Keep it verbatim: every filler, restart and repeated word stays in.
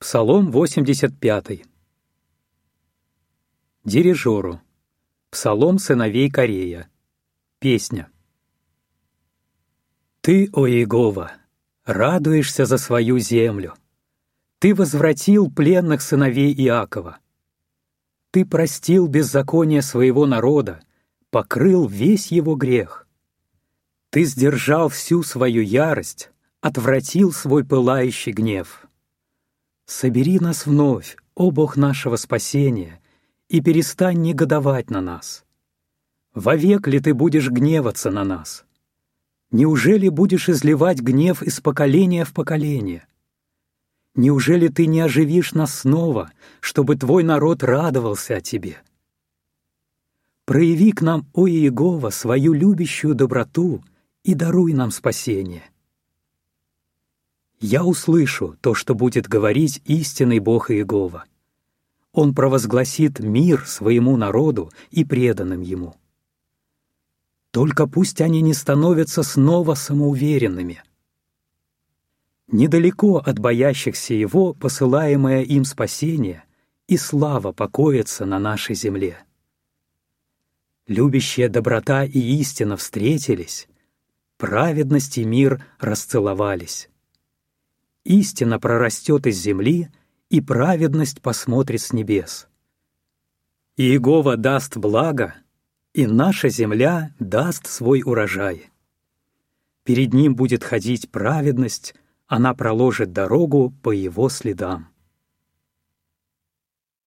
Псалом восемьдесят пятый. Дирижеру. Псалом сыновей Корея. Песня. Ты, о Иегова, радуешься за свою землю. Ты возвратил пленных сыновей Иакова. Ты простил беззаконие своего народа, покрыл весь его грех. Ты сдержал всю свою ярость, отвратил свой пылающий гнев. Собери нас вновь, о Бог нашего спасения, и перестань негодовать на нас. Вовек ли ты будешь гневаться на нас? Неужели будешь изливать гнев из поколения в поколение? Неужели ты не оживишь нас снова, чтобы твой народ радовался о тебе? Прояви к нам, о Иегова, свою любящую доброту и даруй нам спасение. Я услышу то, что будет говорить истинный Бог Иегова. Он провозгласит мир своему народу и преданным ему. Только пусть они не становятся снова самоуверенными. Недалеко от боящихся Его посылаемое им спасение и слава покоятся на нашей земле. Любящая доброта и истина встретились, праведность и мир расцеловались. Истина прорастет из земли, и праведность посмотрит с небес. Иегова даст благо, и наша земля даст свой урожай. Перед ним будет ходить праведность, она проложит дорогу по его следам.